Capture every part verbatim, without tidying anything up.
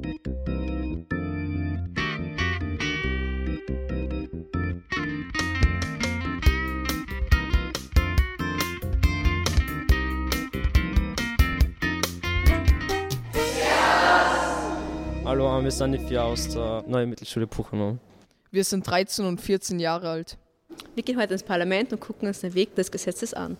Hallo, wir sind die vier aus der Neuen Mittelschule Puchenau. Wir sind dreizehn und vierzehn Jahre alt. Wir gehen heute ins Parlament und gucken uns den Weg des Gesetzes an.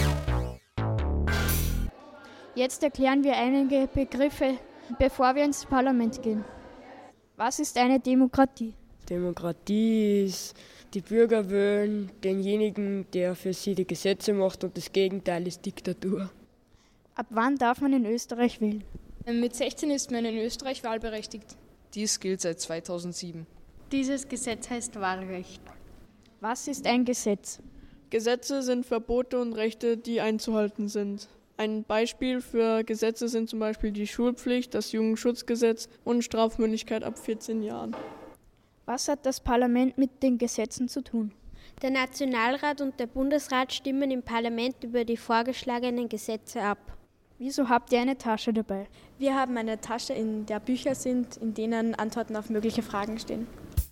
Jetzt erklären wir einige Begriffe, bevor wir ins Parlament gehen. Was ist eine Demokratie? Demokratie ist, die Bürger wählen denjenigen, der für sie die Gesetze macht, und das Gegenteil ist Diktatur. Ab wann darf man in Österreich wählen? Mit sechzehn ist man in Österreich wahlberechtigt. Dies gilt seit zweitausendsieben. Dieses Gesetz heißt Wahlrecht. Was ist ein Gesetz? Gesetze sind Verbote und Rechte, die einzuhalten sind. Ein Beispiel für Gesetze sind zum Beispiel die Schulpflicht, das Jugendschutzgesetz und Strafmündigkeit ab vierzehn Jahren. Was hat das Parlament mit den Gesetzen zu tun? Der Nationalrat und der Bundesrat stimmen im Parlament über die vorgeschlagenen Gesetze ab. Wieso habt ihr eine Tasche dabei? Wir haben eine Tasche, in der Bücher sind, in denen Antworten auf mögliche Fragen stehen.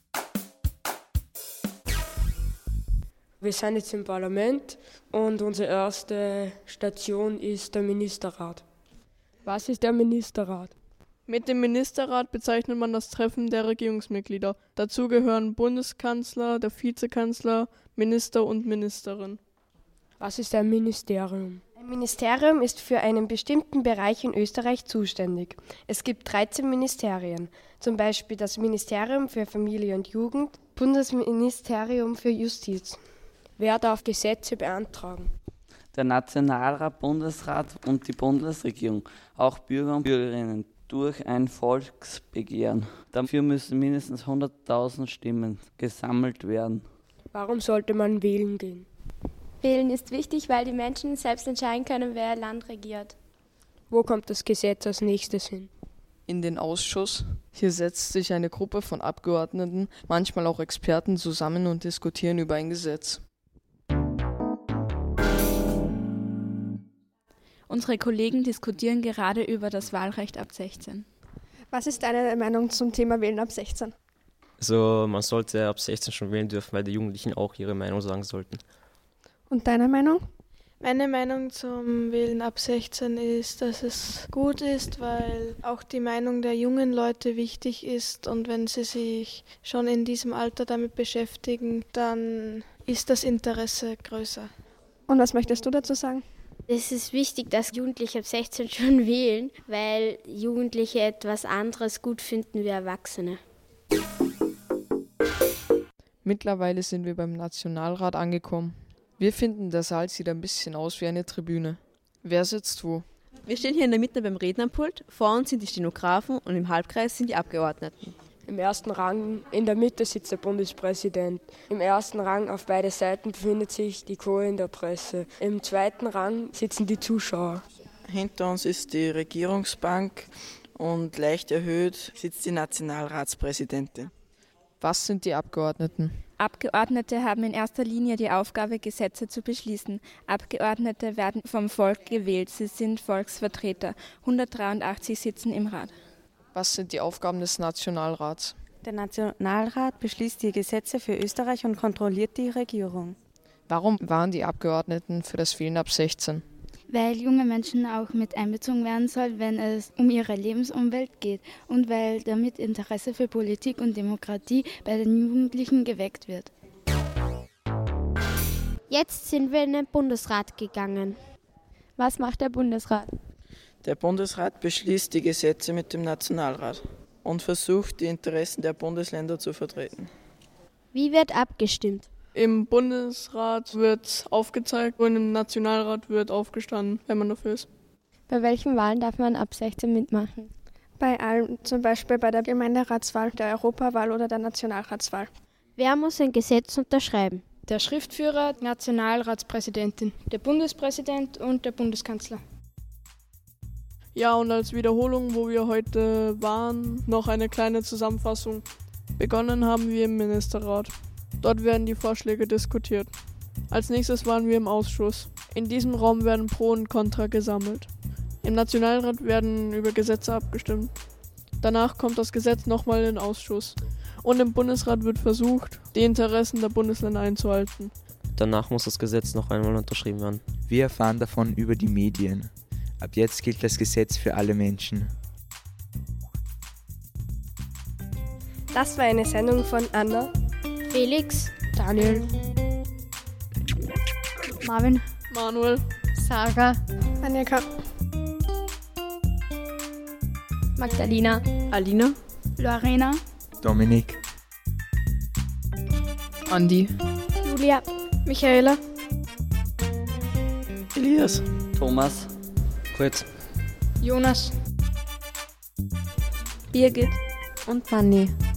Wir sind jetzt im Parlament und unsere erste Station ist der Ministerrat. Was ist der Ministerrat? Mit dem Ministerrat bezeichnet man das Treffen der Regierungsmitglieder. Dazu gehören Bundeskanzler, der Vizekanzler, Minister und Ministerin. Was ist ein Ministerium? Ein Ministerium ist für einen bestimmten Bereich in Österreich zuständig. Es gibt dreizehn Ministerien, zum Beispiel das Ministerium für Familie und Jugend, Bundesministerium für Justiz. Wer darf Gesetze beantragen? Der Nationalrat, Bundesrat und die Bundesregierung, auch Bürger und Bürgerinnen, durch ein Volksbegehren. Dafür müssen mindestens hunderttausend Stimmen gesammelt werden. Warum sollte man wählen gehen? Wählen ist wichtig, weil die Menschen selbst entscheiden können, wer ihr Land regiert. Wo kommt das Gesetz als nächstes hin? In den Ausschuss. Hier setzt sich eine Gruppe von Abgeordneten, manchmal auch Experten, zusammen und diskutieren über ein Gesetz. Unsere Kollegen diskutieren gerade über das Wahlrecht ab sechzehn. Was ist deine Meinung zum Thema Wählen ab sechzehn? Also man sollte ab sechzehn schon wählen dürfen, weil die Jugendlichen auch ihre Meinung sagen sollten. Und deine Meinung? Meine Meinung zum Wählen ab sechzehn ist, dass es gut ist, weil auch die Meinung der jungen Leute wichtig ist, und wenn sie sich schon in diesem Alter damit beschäftigen, dann ist das Interesse größer. Und was möchtest du dazu sagen? Es ist wichtig, dass Jugendliche ab sechzehn schon wählen, weil Jugendliche etwas anderes gut finden wie Erwachsene. Mittlerweile sind wir beim Nationalrat angekommen. Wir finden, der Saal sieht ein bisschen aus wie eine Tribüne. Wer sitzt wo? Wir stehen hier in der Mitte beim Rednerpult, vor uns sind die Stenografen und im Halbkreis sind die Abgeordneten. Im ersten Rang in der Mitte sitzt der Bundespräsident. Im ersten Rang auf beide Seiten befindet sich die Chore in der Presse. Im zweiten Rang sitzen die Zuschauer. Hinter uns ist die Regierungsbank und leicht erhöht sitzt die Nationalratspräsidentin. Was sind die Abgeordneten? Abgeordnete haben in erster Linie die Aufgabe, Gesetze zu beschließen. Abgeordnete werden vom Volk gewählt. Sie sind Volksvertreter. hundertdreiundachtzig sitzen im Rat. Was sind die Aufgaben des Nationalrats? Der Nationalrat beschließt die Gesetze für Österreich und kontrolliert die Regierung. Warum waren die Abgeordneten für das Wählen ab sechzehn? Weil junge Menschen auch mit einbezogen werden sollen, wenn es um ihre Lebensumwelt geht und weil damit Interesse für Politik und Demokratie bei den Jugendlichen geweckt wird. Jetzt sind wir in den Bundesrat gegangen. Was macht der Bundesrat? Der Bundesrat beschließt die Gesetze mit dem Nationalrat und versucht, die Interessen der Bundesländer zu vertreten. Wie wird abgestimmt? Im Bundesrat wird aufgezeigt und im Nationalrat wird aufgestanden, wenn man dafür ist. Bei welchen Wahlen darf man ab sechzehn mitmachen? Bei allen, zum Beispiel bei der Gemeinderatswahl, der Europawahl oder der Nationalratswahl. Wer muss ein Gesetz unterschreiben? Der Schriftführer, Nationalratspräsidentin, der Bundespräsident und der Bundeskanzler. Ja, und als Wiederholung, wo wir heute waren, noch eine kleine Zusammenfassung. Begonnen haben wir im Ministerrat. Dort werden die Vorschläge diskutiert. Als nächstes waren wir im Ausschuss. In diesem Raum werden Pro und Contra gesammelt. Im Nationalrat werden über Gesetze abgestimmt. Danach kommt das Gesetz nochmal in den Ausschuss. Und im Bundesrat wird versucht, die Interessen der Bundesländer einzuhalten. Danach muss das Gesetz noch einmal unterschrieben werden. Wir erfahren davon über die Medien. Ab jetzt gilt das Gesetz für alle Menschen. Das war eine Sendung von Anna, Felix, Daniel, Marvin, Manuel, Sarah, Annika, Magdalena, Alina, Lorena, Dominik, Andi, Julia, Michaela, Elias, Thomas, Kurt, Jonas, Birgit und Manni.